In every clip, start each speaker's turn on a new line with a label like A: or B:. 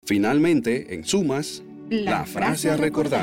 A: Finalmente, en sumas, la frase a recordar.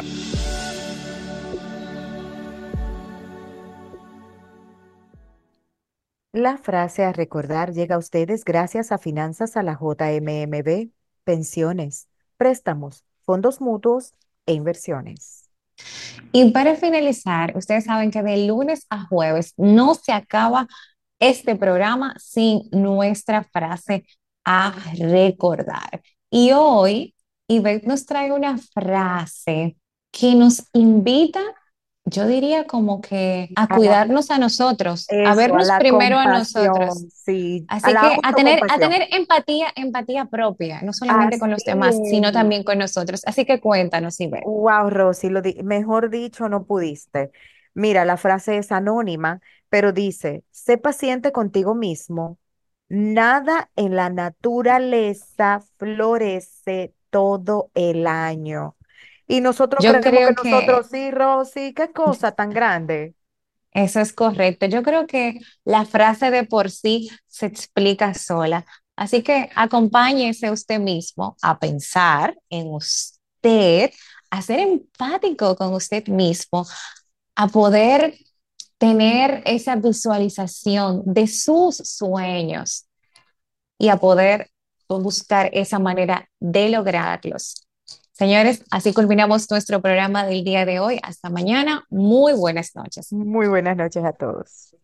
B: La frase a recordar llega a ustedes gracias a Finanzas a la JMMB, pensiones, préstamos, fondos mutuos e inversiones.
C: Y para finalizar, ustedes saben que de lunes a jueves no se acaba este programa sin nuestra frase a recordar. Y hoy, Ivette nos trae una frase que nos invita, yo diría como que a
B: A la,
C: cuidarnos a nosotros, a
B: eso, a
C: vernos
B: la
C: primero a nosotros.
B: compasión, sí, a
C: Así
B: la
C: que a
B: autocompasión.
C: tener empatía, empatía propia, no solamente con
B: Así
C: los demás, sino
B: es.
C: también con nosotros. Así que cuéntanos, Ivette.
B: Wow, Rosy, mejor dicho, no pudiste. Mira, la frase es anónima, pero dice, sé paciente contigo mismo. Nada en la naturaleza florece todo el año. Y nosotros
C: Yo
B: creemos que
C: creo
B: nosotros
C: que
B: sí, Rosy, qué cosa tan grande.
C: eso es correcto. Yo creo que la frase de por sí se explica sola. Así que acompáñese usted mismo a pensar en usted, a ser empático con usted mismo, a poder tener esa visualización de sus sueños y a poder buscar esa manera de lograrlos. Señores, así culminamos nuestro programa del día de hoy. Hasta mañana. Muy buenas noches.
B: Muy buenas noches a todos.